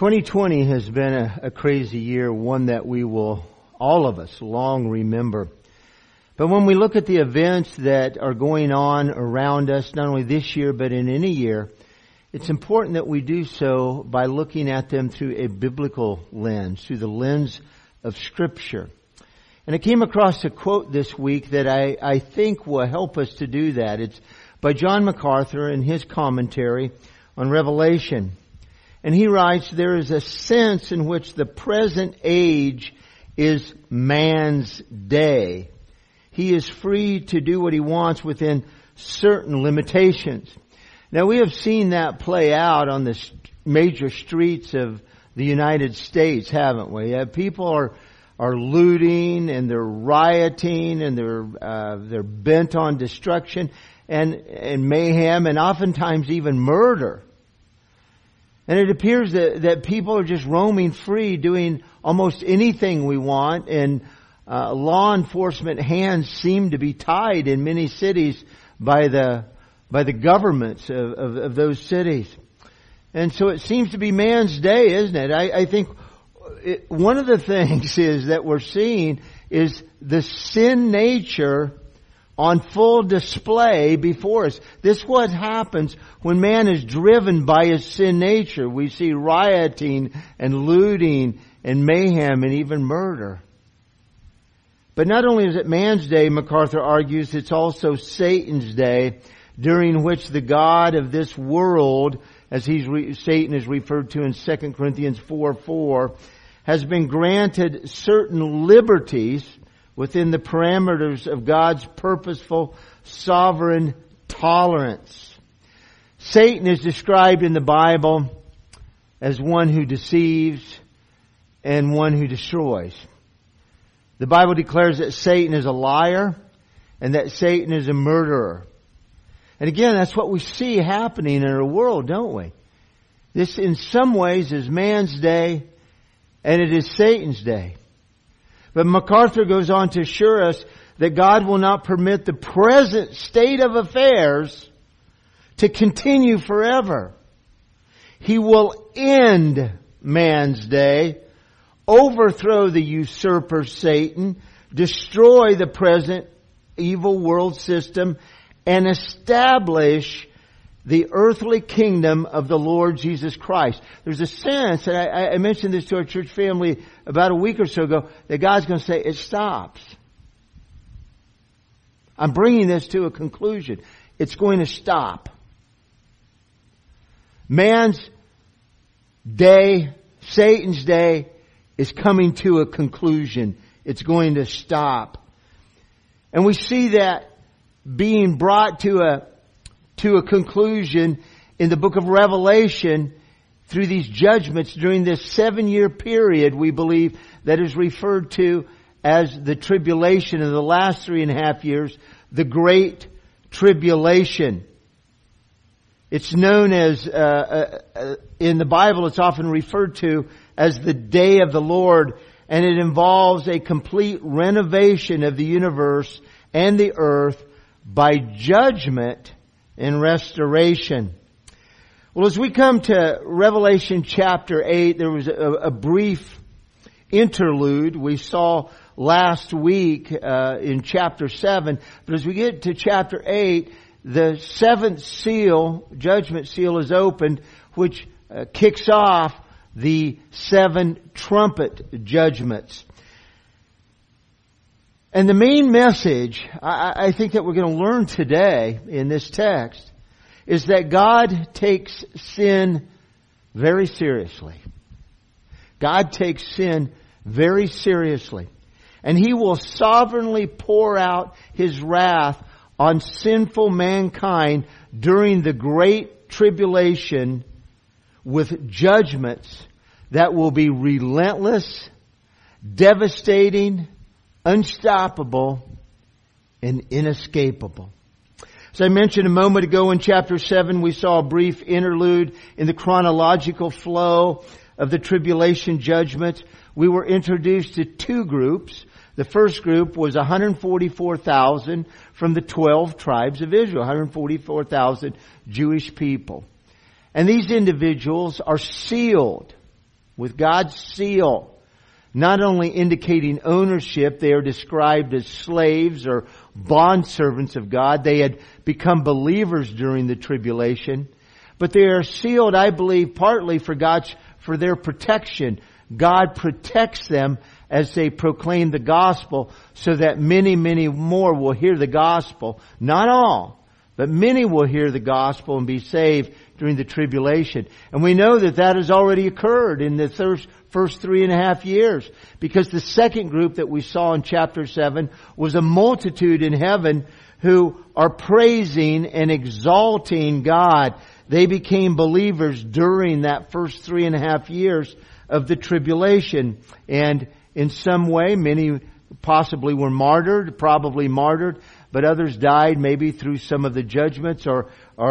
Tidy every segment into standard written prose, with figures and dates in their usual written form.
2020 has been a crazy year, one that we will, all of us, long remember. But when we look at the events that are going on around us, not only this year, but in any year, it's important that we do so by looking at them through a biblical lens, through the lens of Scripture. And I came across a quote this week that I think will help us to do that. It's by John MacArthur in his commentary on Revelation. And he writes, "There is a sense in which the present age is man's day. He is free to do what he wants within certain limitations." Now we have seen that play out on the major streets of the United States, haven't we? People are looting and they're rioting and they're bent on destruction and mayhem and oftentimes even murder. And it appears that people are just roaming free, doing almost anything we want, and law enforcement hands seem to be tied in many cities by the governments of those cities. And so it seems to be man's day, isn't it? I think one of the things is that we're seeing is the sin nature on full display before us. This is what happens when man is driven by his sin nature. We see rioting and looting and mayhem and even murder. But not only is it man's day, MacArthur argues, it's also Satan's day, during which the God of this world, as Satan is referred to in 2 Corinthians 4:4, has been granted certain liberties within the parameters of God's purposeful, sovereign tolerance. Satan is described in the Bible as one who deceives and one who destroys. The Bible declares that Satan is a liar and that Satan is a murderer. And again, that's what we see happening in our world, don't we? This in some ways is man's day and it is Satan's day. But MacArthur goes on to assure us that God will not permit the present state of affairs to continue forever. He will end man's day, overthrow the usurper Satan, destroy the present evil world system, and establish the earthly kingdom of the Lord Jesus Christ. There's a sense, and I mentioned this to our church family about a week or so ago, that God's going to say, it stops. I'm bringing this to a conclusion. It's going to stop. Man's day, Satan's day, is coming to a conclusion. It's going to stop. And we see that being brought to a conclusion in the book of Revelation through these judgments during this 7-year period, we believe, that is referred to as the tribulation of the last 3.5 years, the Great Tribulation. It's known as, in the Bible, it's often referred to as the Day of the Lord, and it involves a complete renovation of the universe and the earth by judgment and restoration. Well, as we come to Revelation chapter 8, there was a brief interlude we saw last week in chapter 7. But as we get to chapter 8, the seventh seal, judgment seal, is opened, which kicks off the 7 trumpet judgments. And the main message, I think that we're going to learn today in this text, is that God takes sin very seriously. God takes sin very seriously. And He will sovereignly pour out His wrath on sinful mankind during the Great Tribulation with judgments that will be relentless, devastating, unstoppable, and inescapable. As I mentioned a moment ago in chapter 7, we saw a brief interlude in the chronological flow of the tribulation judgments. We were introduced to 2 groups. The first group was 144,000 from the 12 tribes of Israel, 144,000 Jewish people. And these individuals are sealed with God's seal, not only indicating ownership, they are described as slaves or bondservants of God. They had become believers during the tribulation, but they are sealed, I believe, partly for their protection. God protects them as they proclaim the gospel so that many, many more will hear the gospel. Not all, but many will hear the gospel and be saved during the tribulation. And we know that that has already occurred in the first 3.5 years, because the second group that we saw in chapter 7 was a multitude in heaven who are praising and exalting God. They became believers during that first 3.5 years of the tribulation. And in some way, many possibly were martyred, probably martyred, but others died maybe through some of the judgments or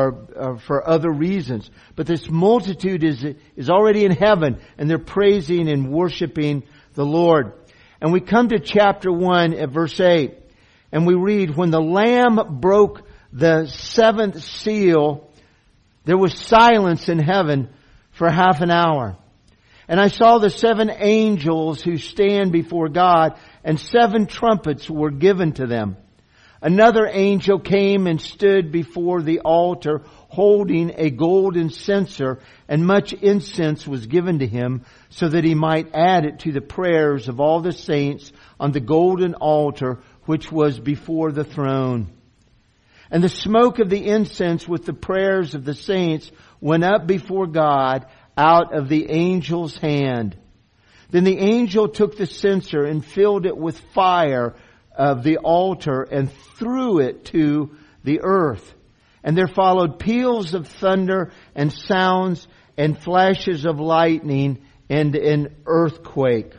for other reasons. But this multitude is already in heaven, and they're praising and worshiping the Lord. And we come to chapter 1 at verse 8, and we read, when the Lamb broke the seventh seal, there was silence in heaven for half an hour. And I saw the 7 angels who stand before God, and 7 trumpets were given to them. Another angel came and stood before the altar, holding a golden censer, and much incense was given to him, so that he might add it to the prayers of all the saints on the golden altar which was before the throne. And the smoke of the incense with the prayers of the saints went up before God out of the angel's hand. Then the angel took the censer and filled it with fire of the altar and threw it to the earth. And there followed peals of thunder and sounds and flashes of lightning and an earthquake.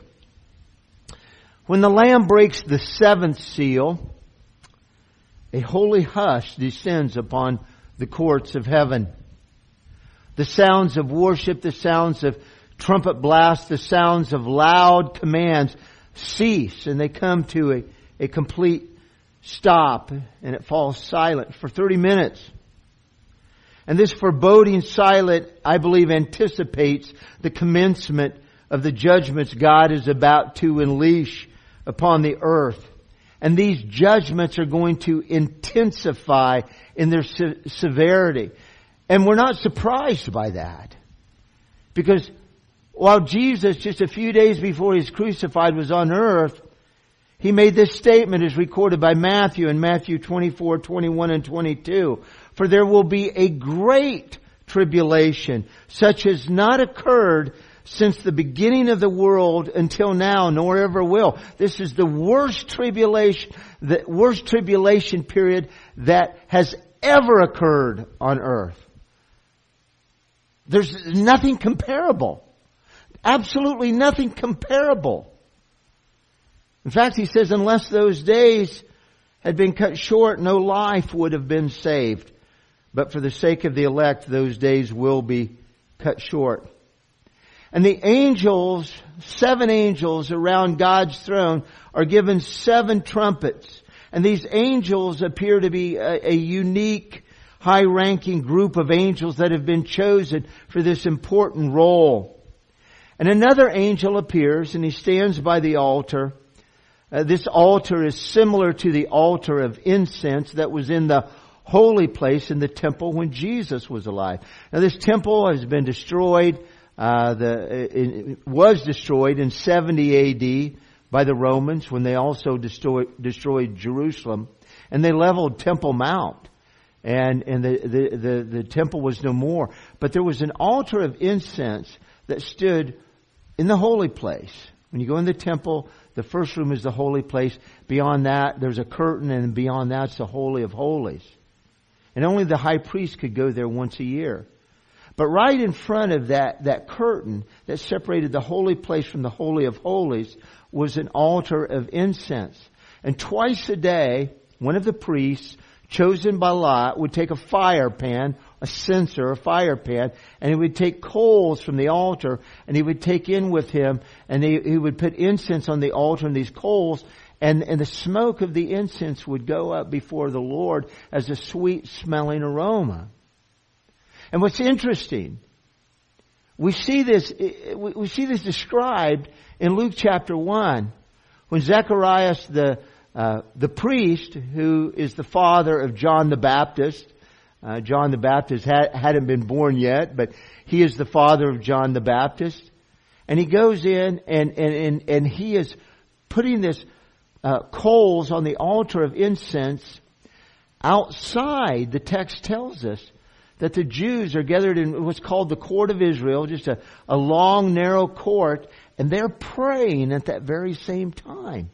When the Lamb breaks the 7th seal, a holy hush descends upon the courts of heaven. The sounds of worship, the sounds of trumpet blasts, the sounds of loud commands cease, and they come to a complete stop, and it falls silent for 30 minutes. And this foreboding silence, I believe, anticipates the commencement of the judgments God is about to unleash upon the earth. And these judgments are going to intensify in their severity. And we're not surprised by that. Because while Jesus, just a few days before He's crucified, was on earth, He made this statement as recorded by Matthew in Matthew 24, 21, and 22. For there will be a great tribulation, such as not occurred since the beginning of the world until now, nor ever will. This is the worst tribulation period that has ever occurred on earth. There's nothing comparable. Absolutely nothing comparable. In fact, He says, unless those days had been cut short, no life would have been saved. But for the sake of the elect, those days will be cut short. And the angels, 7 angels around God's throne, are given 7 trumpets. And these angels appear to be a unique, high-ranking group of angels that have been chosen for this important role. And another angel appears, and he stands by the altar. This altar is similar to the altar of incense that was in the holy place in the temple when Jesus was alive. Now this temple has been destroyed. It was destroyed in 70 A.D. by the Romans when they also destroyed Jerusalem, and they leveled Temple Mount, and the temple was no more. But there was an altar of incense that stood in the holy place. When you go in the temple, the first room is the holy place. Beyond that, there's a curtain, and beyond that's the Holy of Holies. And only the high priest could go there once a year. But right in front of that curtain that separated the holy place from the Holy of Holies was an altar of incense. And twice a day, one of the priests, chosen by Lot, would take a fire pan, a censer, a fire pan, and he would take coals from the altar, and he would take in with him, and he would put incense on the altar and these coals, and the smoke of the incense would go up before the Lord as a sweet smelling aroma. And what's interesting, we see this described in Luke chapter 1 when Zacharias the priest, who is the father of John the Baptist. John the Baptist hadn't been born yet, but he is the father of John the Baptist. And he goes in and he is putting this coals on the altar of incense outside. The text tells us that the Jews are gathered in what's called the court of Israel, just a long, narrow court, and they're praying at that very same time.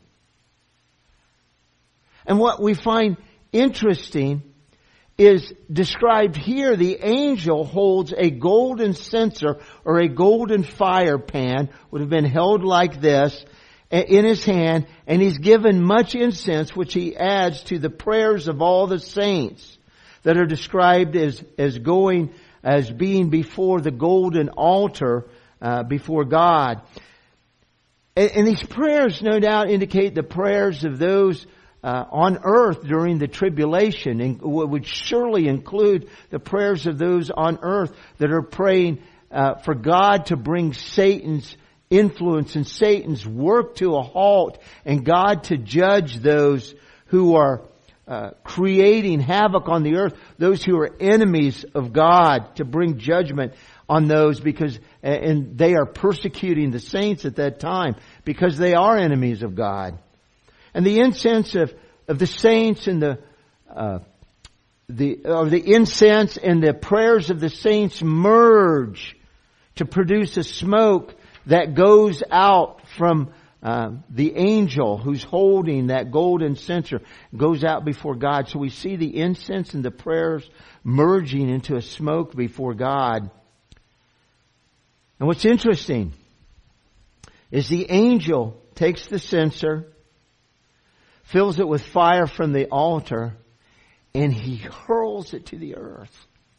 And what we find interesting is described here. The angel holds a golden censer or a golden fire pan, would have been held like this, in his hand, and he's given much incense, which he adds to the prayers of all the saints that are described as being before the golden altar before God. And these prayers, no doubt, indicate the prayers of those on earth during the tribulation, and would surely include the prayers of those on earth that are praying for God to bring Satan's influence and Satan's work to a halt, and God to judge those who are creating havoc on the earth, those who are enemies of God, to bring judgment on those and they are persecuting the saints at that time because they are enemies of God. And the incense of the saints and the incense and the prayers of the saints merge to produce a smoke that goes out from the angel who's holding that golden censer, goes out before God. So we see the incense and the prayers merging into a smoke before God. And what's interesting is the angel takes the censer, fills it with fire from the altar, and he hurls it to the earth.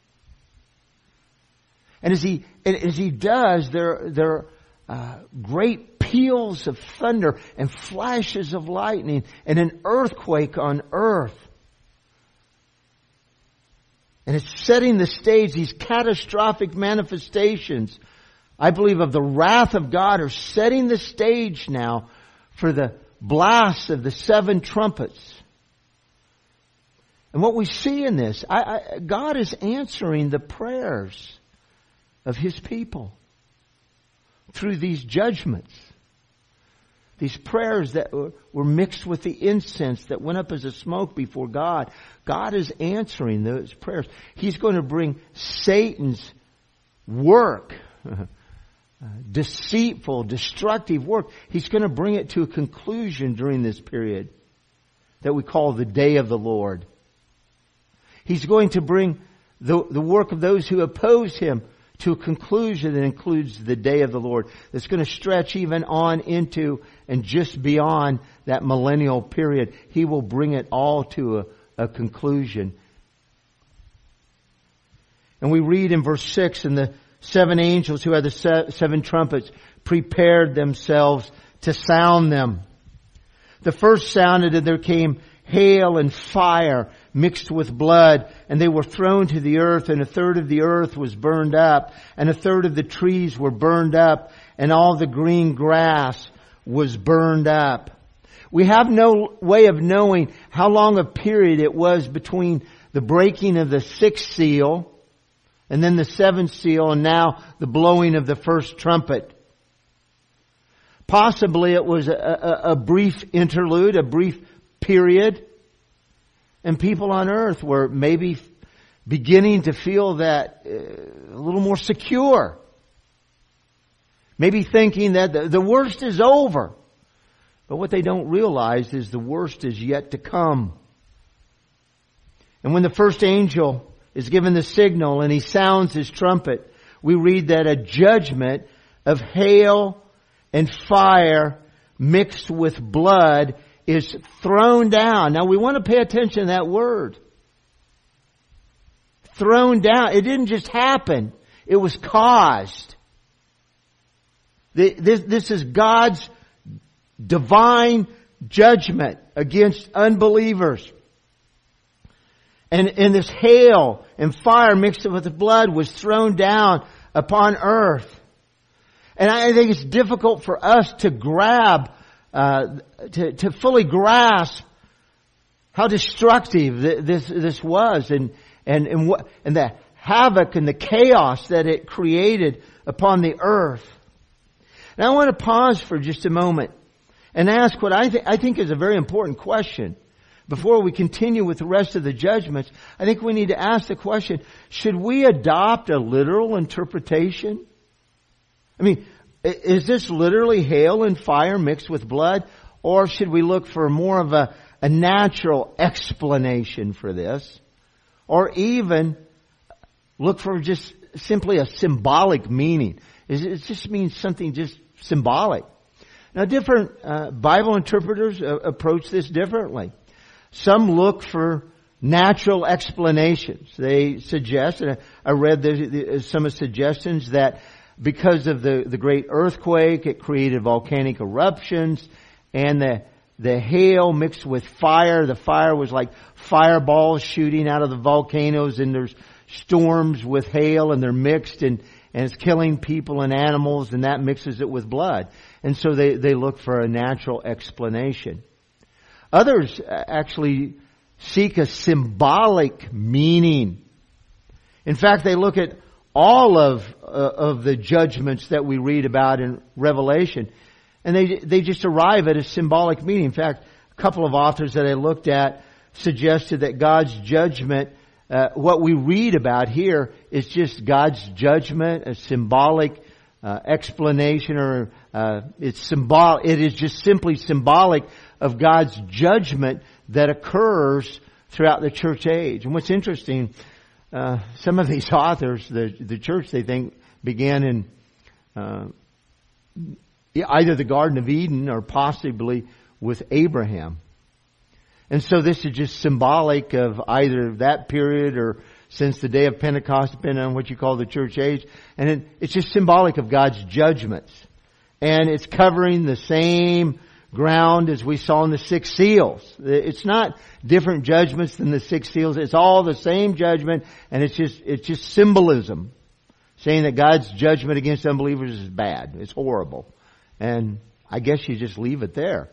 And as he does, there are great peals of thunder and flashes of lightning and an earthquake on earth. And it's setting the stage. These catastrophic manifestations, I believe, of the wrath of God are setting the stage now for the blasts of the 7 trumpets. And what we see in this, God is answering the prayers of His people through these judgments. These prayers that were mixed with the incense that went up as a smoke before God. God is answering those prayers. He's going to bring Satan's work, deceitful, destructive work. He's going to bring it to a conclusion during this period that we call the day of the Lord. He's going to bring the work of those who oppose Him to a conclusion that includes the day of the Lord. That's going to stretch even on into and just beyond that millennial period. He will bring it all to a conclusion. And we read in verse 6, and the 7 angels who had the 7 trumpets prepared themselves to sound them. The first sounded, and there came hail and fire mixed with blood, and they were thrown to the earth, and 1/3 of the earth was burned up, and 1/3 of the trees were burned up, and all the green grass was burned up. We have no way of knowing how long a period it was between the breaking of the 6th seal and then the 7th seal, and now the blowing of the first trumpet. Possibly it was a brief interlude, a brief period, and people on earth were maybe beginning to feel that a little more secure. Maybe thinking that the worst is over. But what they don't realize is the worst is yet to come. And when the first angel is given the signal and he sounds his trumpet, we read that a judgment of hail and fire mixed with blood is thrown down. Now we want to pay attention to that word. Thrown down. It didn't just happen. It was caused. This is God's divine judgment against unbelievers. And this hail and fire mixed with the blood was thrown down upon earth. And I think it's difficult for us to grab, to fully grasp how destructive this was, and the havoc and the chaos that it created upon the earth. And I want to pause for just a moment and ask what I think is a very important question. Before we continue with the rest of the judgments, I think we need to ask the question, should we adopt a literal interpretation? I mean, is this literally hail and fire mixed with blood? Or should we look for more of a natural explanation for this? Or even look for just simply a symbolic meaning? It just means something just symbolic. Now, different Bible interpreters approach this differently. Some look for natural explanations. They suggest, and I read some of the suggestions, that because of the great earthquake, it created volcanic eruptions, and the hail mixed with fire. The fire was like fireballs shooting out of the volcanoes, and there's storms with hail, and they're mixed, and it's killing people and animals, and that mixes it with blood. And so they look for a natural explanation. Others actually seek a symbolic meaning. In fact, they look at all of the judgments that we read about in Revelation, and they just arrive at a symbolic meaning. In fact, a couple of authors that I looked at suggested that God's judgment, what we read about here, is just God's judgment, a symbolic explanation, or it is just simply symbolic of God's judgment that occurs throughout the church age. And what's interesting, some of these authors, the church, they think, began in either the Garden of Eden or possibly with Abraham. And so this is just symbolic of either that period or since the day of Pentecost, depending on what you call the church age. And it's just symbolic of God's judgments. And it's covering the same ground as we saw in the six seals. It's not different judgments than the six seals. It's all the same judgment, and it's just symbolism, saying that God's judgment against unbelievers is bad. It's horrible. And I guess you just leave it there.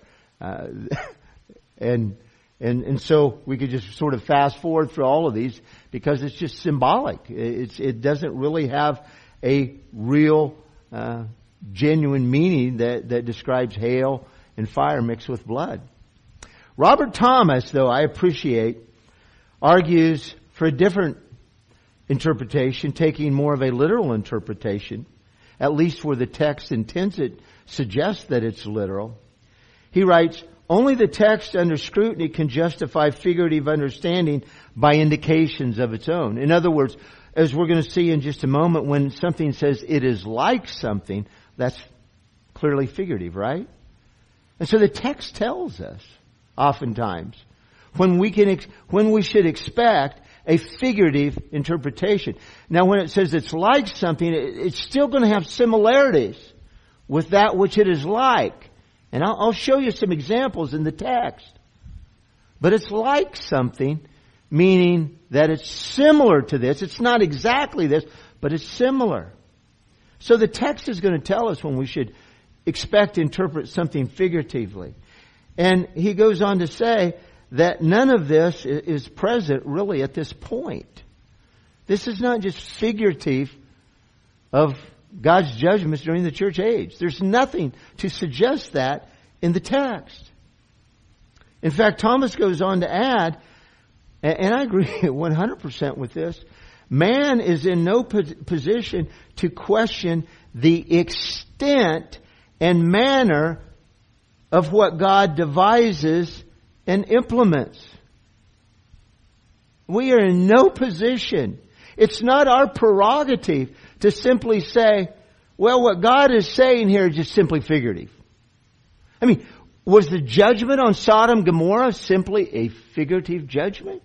And so we could just sort of fast forward through all of these because it's just symbolic. It doesn't really have a real, genuine meaning that describes hail and fire mixed with blood. Robert Thomas, though, I appreciate, argues for a different interpretation, taking more of a literal interpretation, at least where the text intends it, suggests that it's literal. He writes, only the text under scrutiny can justify figurative understanding by indications of its own. In other words, as we're going to see in just a moment, when something says it is like something, that's clearly figurative, right? And so the text tells us, oftentimes, when we should expect a figurative interpretation. Now, when it says it's like something, it's still going to have similarities with that which it is like. And I'll show you some examples in the text. But it's like something, meaning that it's similar to this. It's not exactly this, but it's similar. So the text is going to tell us when we should expect to interpret something figuratively. And he goes on to say that none of this is present really at this point. This is not just figurative of God's judgments during the church age. There's nothing to suggest that in the text. In fact, Thomas goes on to add, and I agree 100% with this, man is in no position to question the extent and manner of what God devises and implements. We are in no position. It's not our prerogative to simply say, well, what God is saying here is just simply figurative. I mean, was the judgment on Sodom and Gomorrah simply a figurative judgment?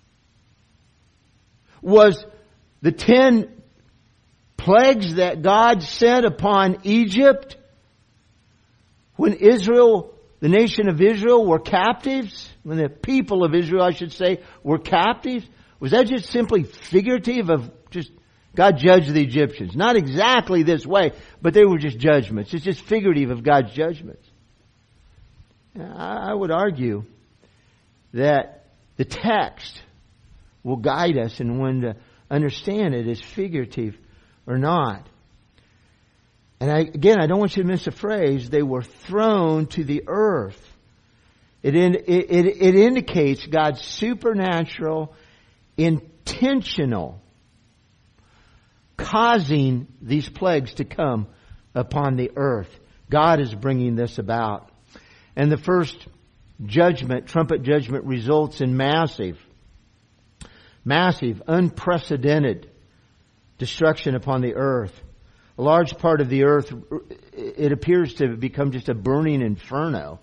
Was the 10 plagues that God sent upon Egypt when Israel, the nation of Israel, were captives, when the people of Israel, I should say, were captives, was that just simply figurative of just God judged the Egyptians. Not exactly this way, but they were just judgments. It's just figurative of God's judgments. I would argue that the text will guide us in when to understand it as figurative or not. And I don't want you to miss a phrase. They were thrown to the earth. It indicates God's supernatural, intentional causing these plagues to come upon the earth. God is bringing this about. And the first judgment, trumpet judgment, results in massive, unprecedented destruction upon the earth. A large part of the earth, it appears to become just a burning inferno.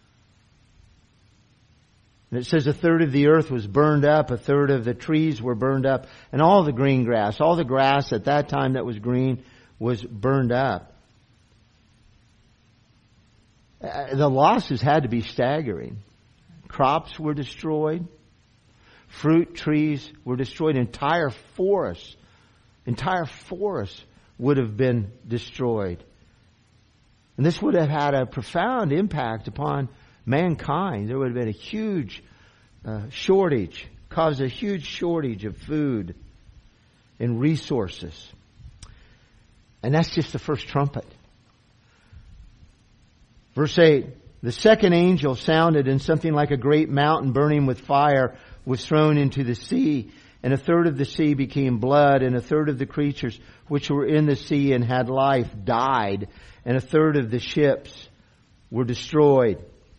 And it says 1/3 of the earth was burned up, 1/3 of the trees were burned up, and all the green grass, all the grass at that time that was green was burned up. The losses had to be staggering. Crops were destroyed. Fruit trees were destroyed. Entire forests would have been destroyed. And this would have had a profound impact upon mankind. There would have been a huge shortage, caused a huge shortage of food and resources. And that's just the first trumpet. Verse 8, the second angel sounded, and something like a great mountain burning with fire was thrown into the sea. And 1/3 of the sea became blood, and 1/3 of the creatures which were in the sea and had life died, and 1/3 of the ships were destroyed.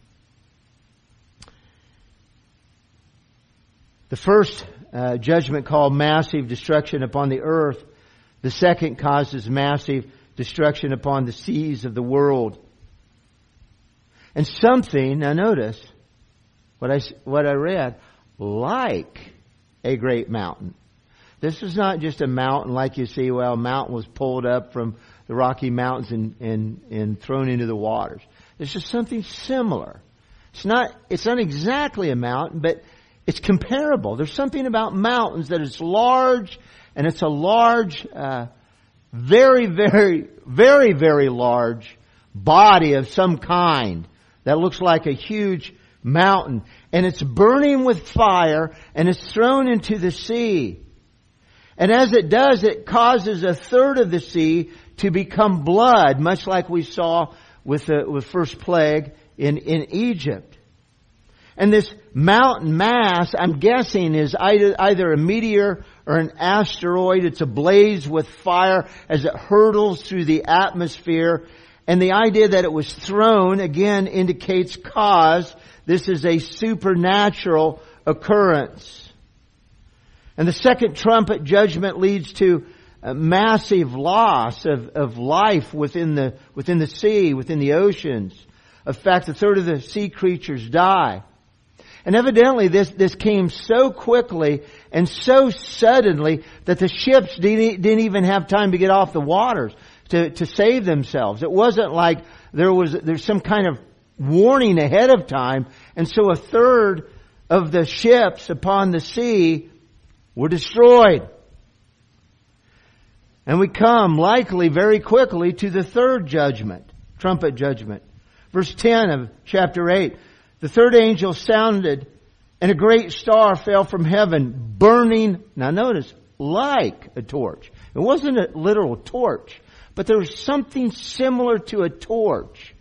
The first judgment called massive destruction upon the earth. The second causes massive destruction upon the seas of the world. And something, now notice what I read, like a great mountain. This is not just a mountain like you see, a mountain was pulled up from the Rocky Mountains and thrown into the waters. It's just something similar. It's not exactly a mountain, but it's comparable. There's something about mountains that is large, and it's a large, very, very, very, very large body of some kind that looks like a huge mountain. And it's burning with fire, and it's thrown into the sea. And as it does, it causes 1/3 of the sea to become blood, much like we saw with the first plague in Egypt. And this mountain mass, I'm guessing, is either a meteor or an asteroid. It's ablaze with fire as it hurtles through the atmosphere. And the idea that it was thrown, again, indicates cause. This is a supernatural occurrence. And the second trumpet judgment leads to a massive loss of life within the sea, within the oceans. In fact, 1/3 of the sea creatures die. And evidently this came so quickly and so suddenly that the ships didn't even have time to get off the waters to save themselves. It wasn't like there's some kind of warning ahead of time. And so 1/3 of the ships upon the sea were destroyed. And we come likely very quickly to the third judgment, trumpet judgment. Verse 10 of chapter 8. The third angel sounded, and a great star fell from heaven, burning, now notice, like a torch. It wasn't a literal torch, but there was something similar to a torch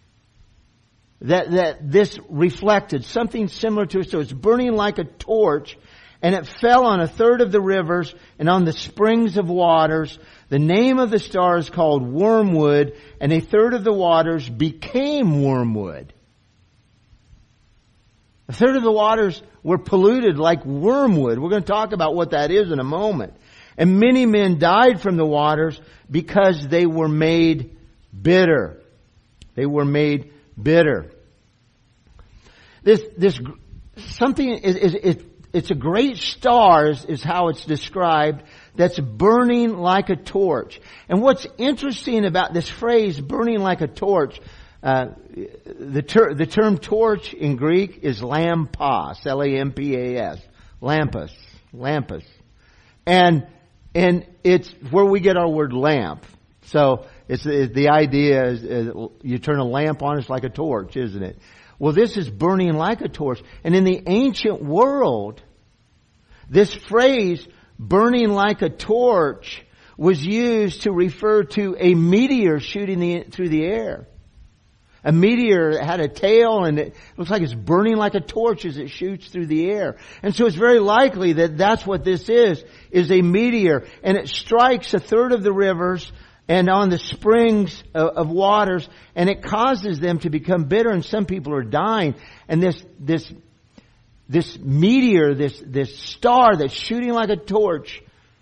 that this reflected, something similar to it. So it's burning like a torch, and it fell on 1/3 of the rivers and on the springs of waters. The name of the star is called Wormwood, and 1/3 of the waters became wormwood. 1/3 of the waters were polluted like wormwood. We're going to talk about what that is in a moment. And many men died from the waters because they were made bitter. They were made bitter. This something it's a great star is how it's described, that's burning like a torch. And what's interesting about this phrase, burning like a torch, the term torch in Greek is lampos, Lampas, lampus. And And it's where we get our word lamp. So it's the idea is you turn a lamp on, it's like a torch, isn't it? Well, this is burning like a torch. And in the ancient world, this phrase, burning like a torch, was used to refer to a meteor shooting through the air. A meteor had a tail and it looks like it's burning like a torch as it shoots through the air. And so it's very likely that that's what this is a meteor. And it strikes a third of the rivers and on the springs of waters, and it causes them to become bitter, and some people are dying. And this meteor, this star that's shooting like a torch,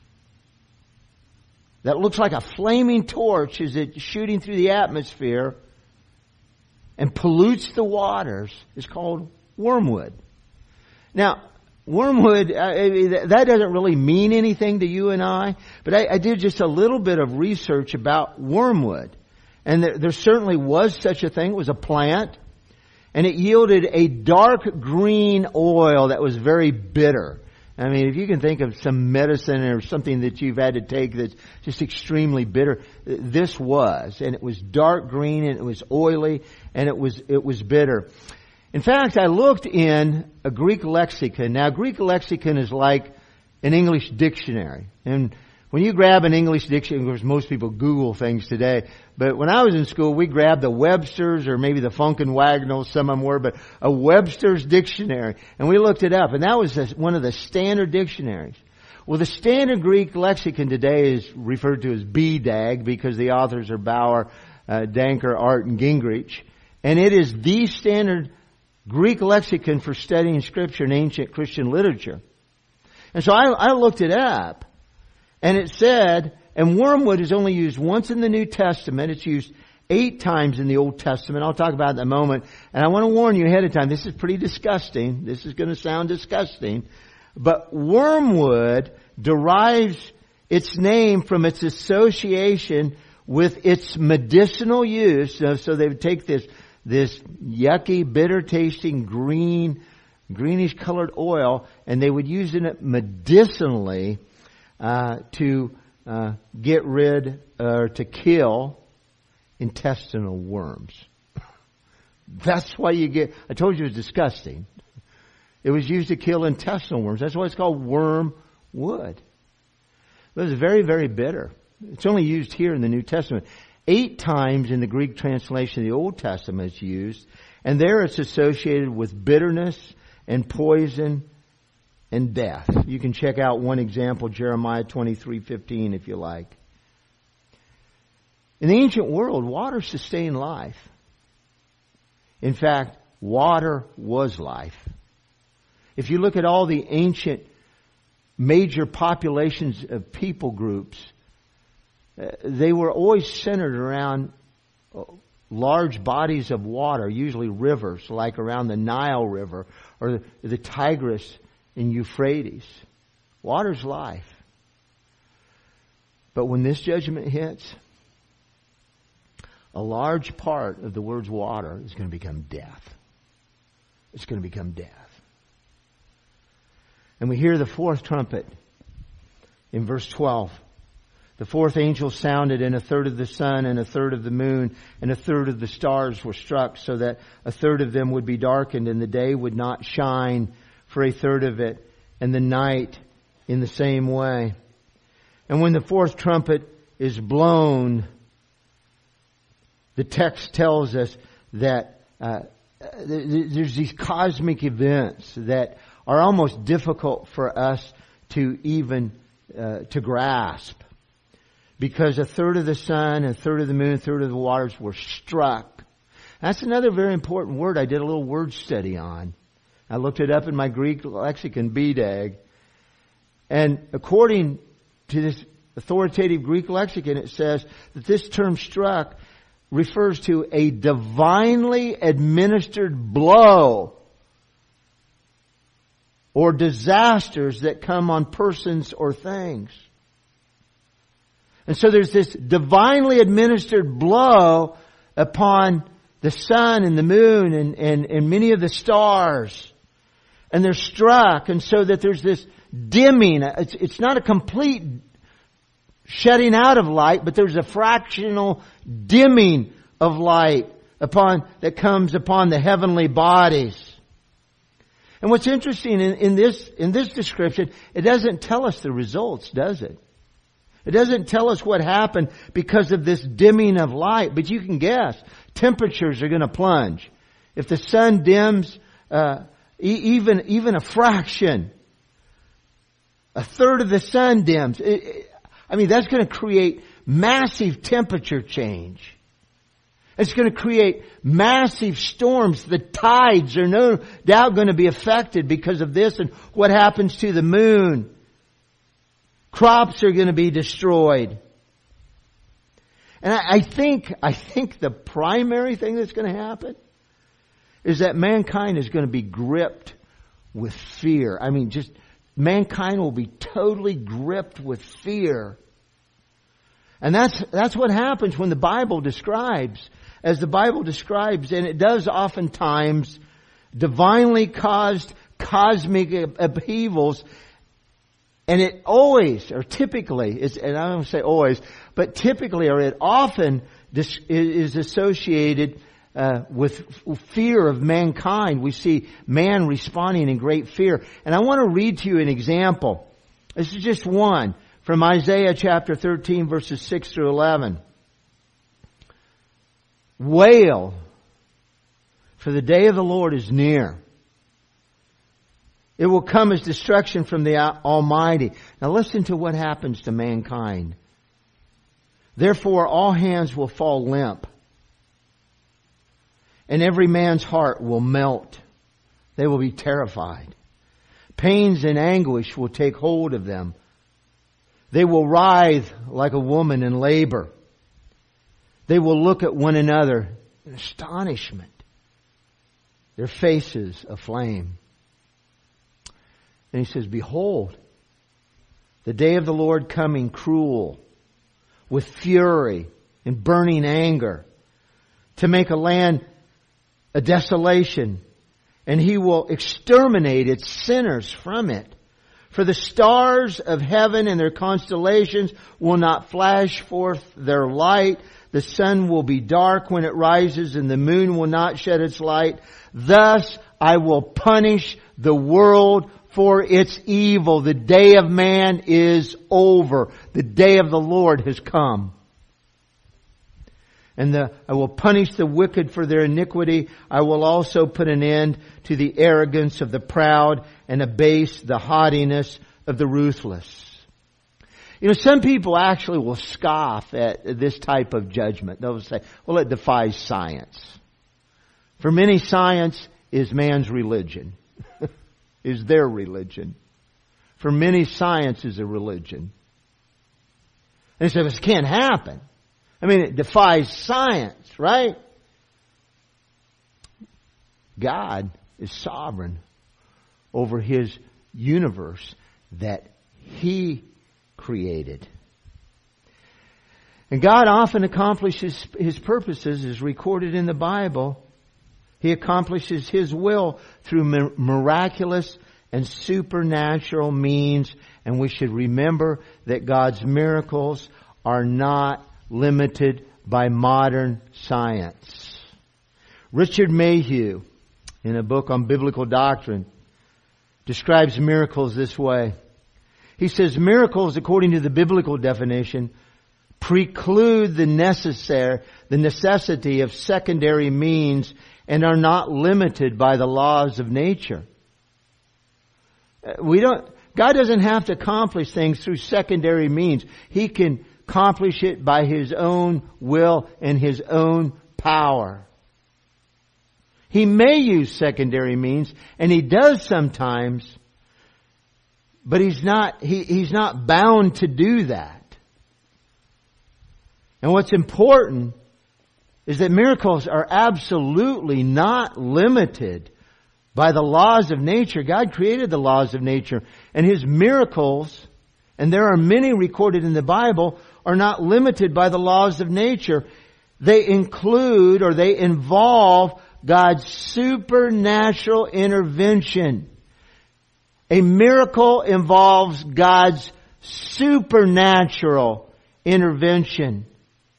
that looks like a flaming torch as it's shooting through the atmosphere and pollutes the waters, is called wormwood. Now, wormwood, that doesn't really mean anything to you and I, but I did just a little bit of research about wormwood. And there certainly was such a thing. It was a plant, and it yielded a dark green oil that was very bitter. I mean, if you can think of some medicine or something that you've had to take that's just extremely bitter, this was. And it was dark green, and it was oily, and it was bitter. In fact, I looked in a Greek lexicon. Now, Greek lexicon is like an English dictionary. And when you grab an English dictionary, of course, most people Google things today. But when I was in school, we grabbed the Webster's or maybe the Funkin' Wagnalls, some of them were, but a Webster's dictionary. And we looked it up. And that was one of the standard dictionaries. Well, the standard Greek lexicon today is referred to as BDAG because the authors are Bauer, Danker, Art, and Gingrich. And it is the standard Greek lexicon for studying Scripture and ancient Christian literature. And so I looked it up. And it said, and wormwood is only used once in the New Testament. It's used 8 times in the Old Testament. I'll talk about it in a moment. And I want to warn you ahead of time, this is pretty disgusting. This is going to sound disgusting. But wormwood derives its name from its association with its medicinal use. So they would take this yucky, bitter tasting, greenish colored oil, and they would use it medicinally to get rid or to kill intestinal worms. That's why I told you it was disgusting. It was used to kill intestinal worms. That's why it's called wormwood. It was very, very bitter. It's only used here in the New Testament. 8 times in the Greek translation of the Old Testament it's used. And there it's associated with bitterness and poison and death. You can check out one example, Jeremiah 23:15, if you like. In the ancient world, water sustained life. In fact, water was life. If you look at all the ancient major populations of people groups, they were always centered around large bodies of water, usually rivers, like around the Nile River or the Tigris and Euphrates. Water's life. But when this judgment hits, a large part of the word's water is going to become death. It's going to become death. And we hear the 4th trumpet in verse 12. The 4th angel sounded, and a third of the sun and a third of the moon and a third of the stars were struck, so that a third of them would be darkened, and the day would not shine for a third of it, and the night in the same way. And when the 4th trumpet is blown, the text tells us that there's these cosmic events that are almost difficult for us to even to grasp. Because a third of the sun, a third of the moon, a third of the waters were struck. That's another very important word I did a little word study on. I looked it up in my Greek lexicon, BDAG. And according to this authoritative Greek lexicon, it says that this term struck refers to a divinely administered blow or disasters that come on persons or things. And so there's this divinely administered blow upon the sun and the moon and many of the stars. And they're struck. And so that there's this dimming. It's not a complete shutting out of light, but there's a fractional dimming of light that comes upon the heavenly bodies. And what's interesting in this description, it doesn't tell us the results, does it? It doesn't tell us what happened because of this dimming of light, but you can guess. Temperatures are going to plunge. If the sun dims even a fraction, a third of the sun dims, that's going to create massive temperature change. It's going to create massive storms. The tides are no doubt going to be affected because of this and what happens to the moon. Crops are going to be destroyed. And I think the primary thing that's going to happen is that mankind is going to be gripped with fear. Mankind will be totally gripped with fear. And that's what happens when the Bible describes, and it does oftentimes, divinely caused cosmic upheavals. And it always, or typically, and I don't say always, but typically, or it often is associated with fear of mankind. We see man responding in great fear. And I want to read to you an example. This is just one from Isaiah chapter 13, verses 6 through 11. Wail, for the day of the Lord is near. It will come as destruction from the Almighty. Now listen to what happens to mankind. Therefore all hands will fall limp, and every man's heart will melt. They will be terrified. Pains and anguish will take hold of them. They will writhe like a woman in labor. They will look at one another in astonishment, their faces aflame. And he says, behold, the day of the Lord coming cruel, with fury and burning anger, to make a land a desolation, and He will exterminate its sinners from it. For the stars of heaven and their constellations will not flash forth their light. The sun will be dark when it rises, and the moon will not shed its light. Thus I will punish the world for its evil. The day of man is over. The day of the Lord has come. And I will punish the wicked for their iniquity. I will also put an end to the arrogance of the proud and abase the haughtiness of the ruthless. Some people actually will scoff at this type of judgment. They'll say, well, it defies science. For many, science is man's religion, is their religion. For many, science is a religion. And they say, this can't happen. It defies science, right? God is sovereign over His universe that He created. And God often accomplishes His purposes, as recorded in the Bible. He accomplishes His will through miraculous and supernatural means. And we should remember that God's miracles are not limited by modern science. Richard Mayhew, in a book on biblical doctrine, describes miracles this way. He says, miracles, according to the biblical definition, preclude the necessity of secondary means and are not limited by the laws of nature. God doesn't have to accomplish things through secondary means. He can accomplish it by His own will and His own power. He may use secondary means, and He does sometimes, but He's not bound to do that. And what's important is that miracles are absolutely not limited by the laws of nature. God created the laws of nature, and His miracles, and there are many recorded in the Bible, are not limited by the laws of nature. They include, or they involve, God's supernatural intervention. A miracle involves God's supernatural intervention.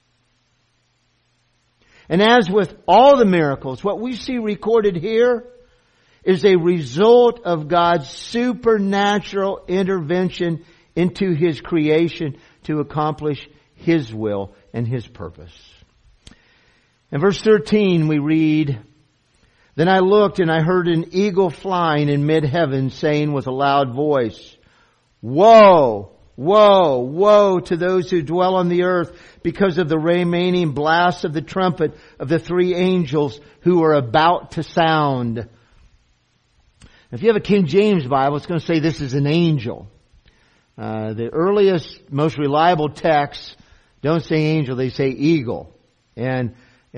And as with all the miracles, what we see recorded here is a result of God's supernatural intervention into His creation to accomplish His will and His purpose. In verse 13 we read, "Then I looked and I heard an eagle flying in mid-heaven, saying with a loud voice, 'Woe! Woe! Woe to those who dwell on the earth because of the remaining blast of the trumpet of the three angels who are about to sound.'" If you have a King James Bible, it's going to say this is an angel. The earliest, most reliable texts don't say angel, they say eagle. And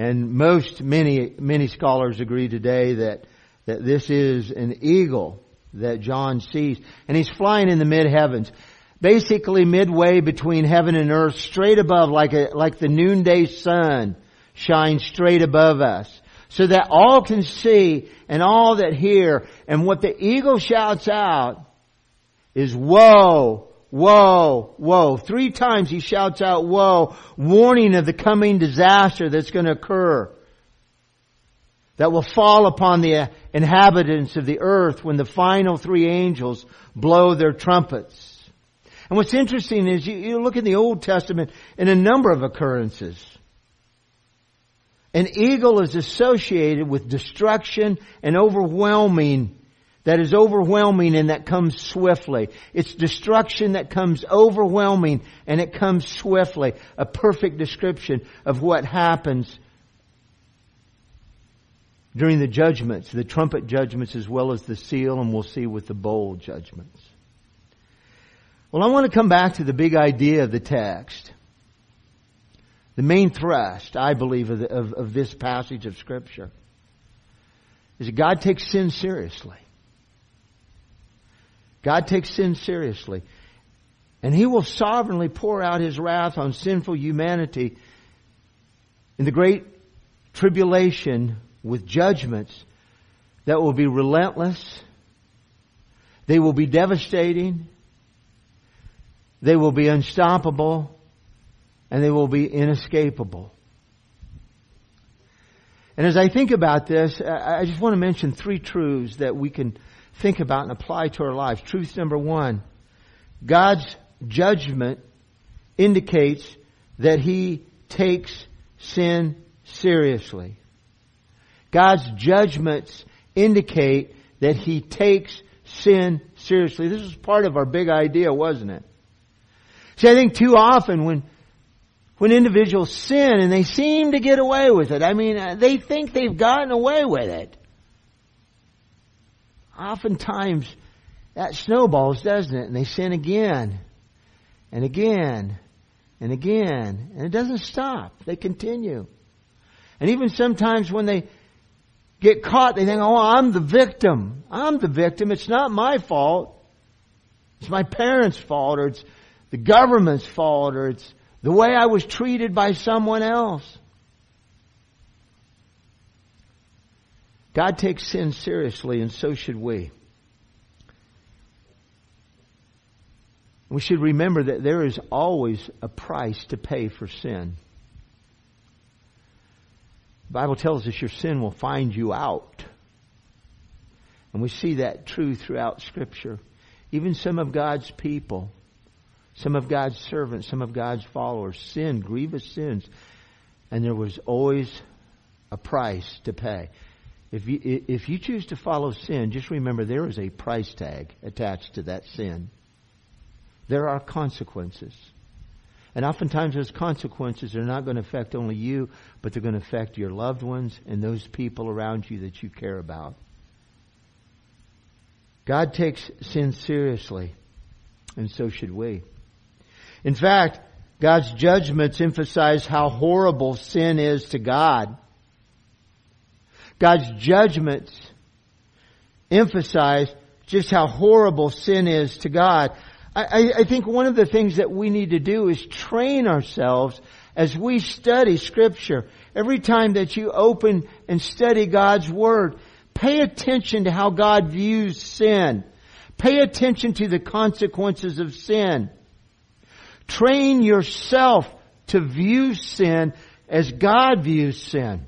many scholars agree today that this is an eagle that John sees. And he's flying in the mid-heavens. Basically midway between heaven and earth, straight above, like the noonday sun shines straight above us, so that all can see and all that hear. And what the eagle shouts out is, "Woe! Woe! Woe!" 3 times he shouts out woe, warning of the coming disaster that's going to occur, that will fall upon the inhabitants of the earth when the final 3 angels blow their trumpets. And what's interesting is you look in the Old Testament in a number of occurrences. An eagle is associated with destruction and overwhelming, that is overwhelming and that comes swiftly. It's destruction that comes overwhelming and it comes swiftly. A perfect description of what happens during the judgments, the trumpet judgments as well as the seal, and we'll see with the bowl judgments. Well, I want to come back to the big idea of the text. The main thrust, I believe, of this passage of Scripture is that God takes sin seriously. God takes sin seriously. And He will sovereignly pour out His wrath on sinful humanity in the great tribulation with judgments that will be relentless. They will be devastating. They will be unstoppable. And they will be inescapable. And as I think about this, I just want to mention 3 truths that we can think about and apply to our lives. Truth number 1, God's judgment indicates that He takes sin seriously. God's judgments indicate that He takes sin seriously. This was part of our big idea, wasn't it? See, I think too often when individuals sin and they seem to get away with it, I mean, they think they've gotten away with it. Oftentimes that snowballs, doesn't it? And they sin again and again and again. And it doesn't stop. They continue. And even sometimes when they get caught, they think, "Oh, I'm the victim. I'm the victim. It's not my fault. It's my parents' fault, or it's the government's fault, or it's the way I was treated by someone else." God takes sin seriously, and so should we. We should remember that there is always a price to pay for sin. The Bible tells us your sin will find you out. And we see that true throughout Scripture. Even some of God's people, some of God's servants, some of God's followers sinned, grievous sins. And there was always a price to pay. If you choose to follow sin, just remember there is a price tag attached to that sin. There are consequences. And oftentimes those consequences are not going to affect only you, but they're going to affect your loved ones and those people around you that you care about. God takes sin seriously, and so should we. In fact, God's judgments emphasize how horrible sin is to God. God's judgments emphasize just how horrible sin is to God. I think one of the things that we need to do is train ourselves as we study Scripture. Every time that you open and study God's Word, pay attention to how God views sin. Pay attention to the consequences of sin. Train yourself to view sin as God views sin.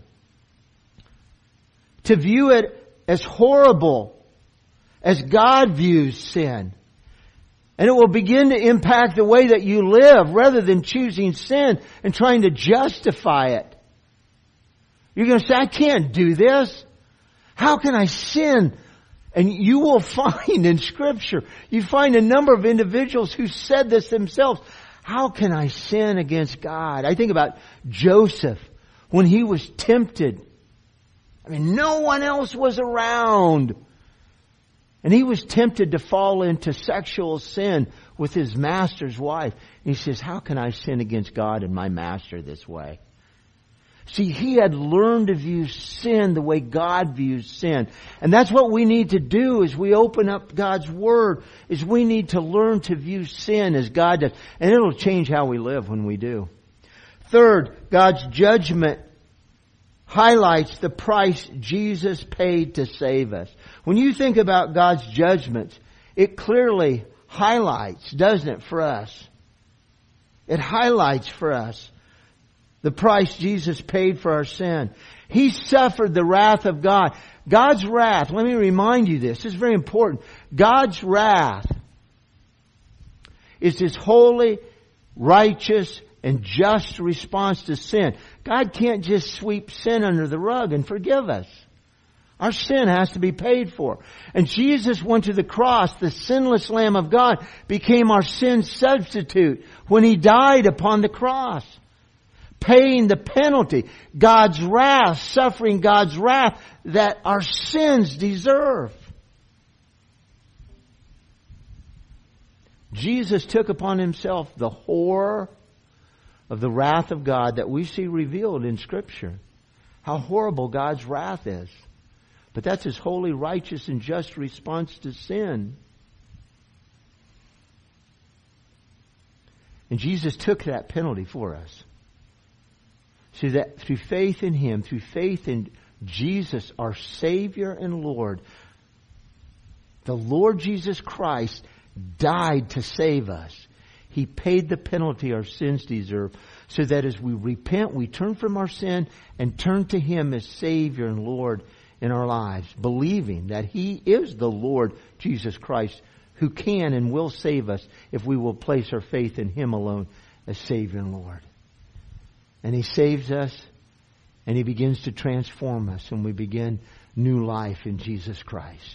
To view it as horrible as God views sin. And it will begin to impact the way that you live rather than choosing sin and trying to justify it. You're going to say, I can't do this. How can I sin? And you will find in Scripture, you find a number of individuals who said this themselves. How can I sin against God? I think about Joseph when he was tempted. I mean, no one else was around. And he was tempted to fall into sexual sin with his master's wife. And he says, how can I sin against God and my master this way? See, he had learned to view sin the way God views sin. And that's what we need to do as we open up God's Word, is we need to learn to view sin as God does. And it'll change how we live when we do. Third, God's judgment highlights the price Jesus paid to save us. When you think about God's judgments, it clearly highlights, doesn't it, for us? It highlights for us the price Jesus paid for our sin. He suffered the wrath of God. God's wrath, let me remind you this is very important. God's wrath is His holy, righteous, and just response to sin. God can't just sweep sin under the rug and forgive us. Our sin has to be paid for. And Jesus went to the cross. The sinless Lamb of God became our sin substitute when He died upon the cross, paying the penalty, God's wrath, suffering God's wrath that our sins deserve. Jesus took upon Himself the horror of the wrath of God that we see revealed in Scripture. How horrible God's wrath is. But that's His holy, righteous, and just response to sin. And Jesus took that penalty for us. So that through faith in Him, through faith in Jesus, our Savior and Lord, the Lord Jesus Christ died to save us. He paid the penalty our sins deserve, so that as we repent, we turn from our sin and turn to Him as Savior and Lord in our lives, believing that He is the Lord Jesus Christ, who can and will save us if we will place our faith in Him alone as Savior and Lord. And He saves us, and He begins to transform us, and we begin new life in Jesus Christ.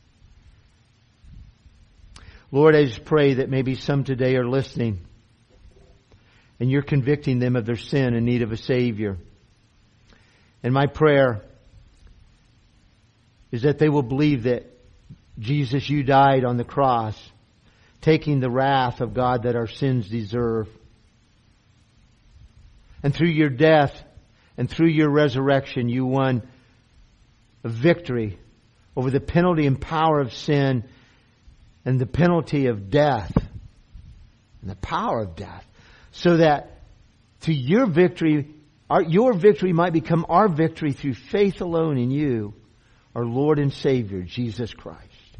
Lord, I just pray that maybe some today are listening and You're convicting them of their sin in need of a Savior. And my prayer is that they will believe that Jesus, You died on the cross, taking the wrath of God that our sins deserve. And through Your death and through Your resurrection, You won a victory over the penalty and power of sin and the penalty of death and the power of death, so that through Your victory, Your victory might become our victory through faith alone in You, our Lord and Savior, Jesus Christ.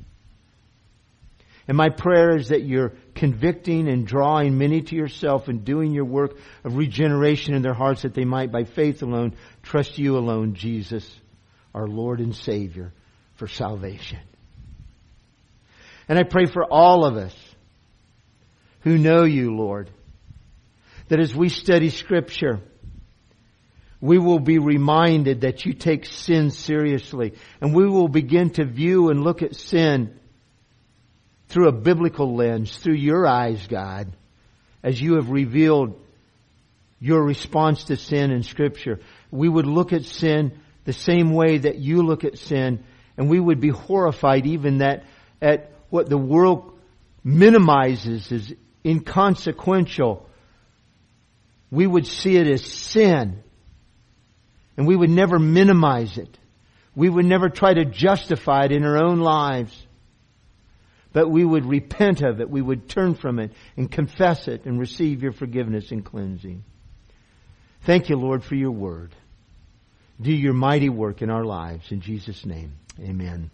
And my prayer is that You're convicting and drawing many to Yourself and doing Your work of regeneration in their hearts, that they might, by faith alone, trust You alone, Jesus, our Lord and Savior, for salvation. And I pray for all of us who know You, Lord, that as we study Scripture, we will be reminded that You take sin seriously, and we will begin to view and look at sin through a biblical lens, through Your eyes, God, as You have revealed Your response to sin in Scripture. We would look at sin the same way that You look at sin, and we would be horrified even at what the world minimizes as inconsequential. We would see it as sin, and we would never minimize it. We would never try to justify it in our own lives. But we would repent of it. We would turn from it and confess it and receive Your forgiveness and cleansing. Thank You, Lord, for Your word. Do Your mighty work in our lives. In Jesus' name, amen.